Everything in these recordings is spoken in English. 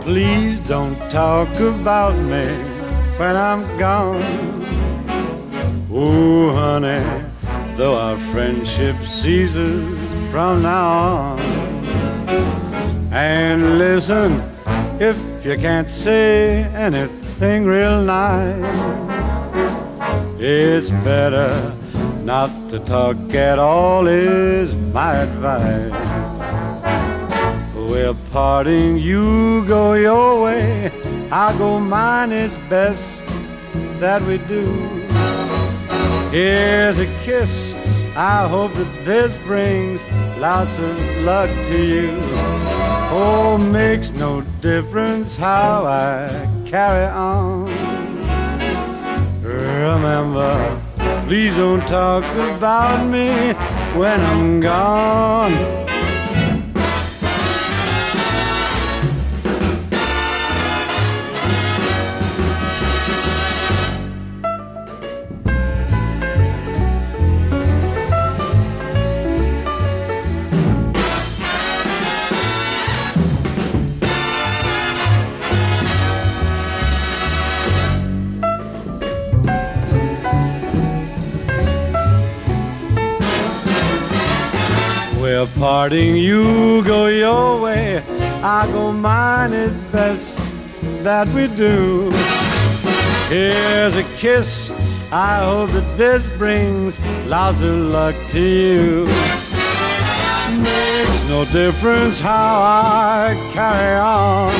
please don't talk about me when I'm gone. Oh, honey, though our friendship ceases from now on. And listen, if you can't say anything real nice, it's better not to talk at all is my advice. We're parting, you go your way, I'll go mine, it's best that we do. Here's a kiss, I hope that this brings lots of luck to you. Oh, makes no difference how I carry on. Remember, please don't talk about me when I'm gone. We're parting, you go your way, I go mine, it's best that we do. Here's a kiss, I hope that this brings lots of luck to you. Makes no difference how I carry on.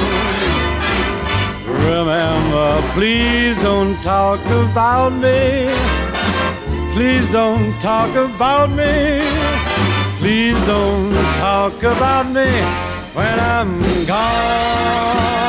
Remember, please don't talk about me. Please don't talk about me. Please don't talk about me when I'm gone.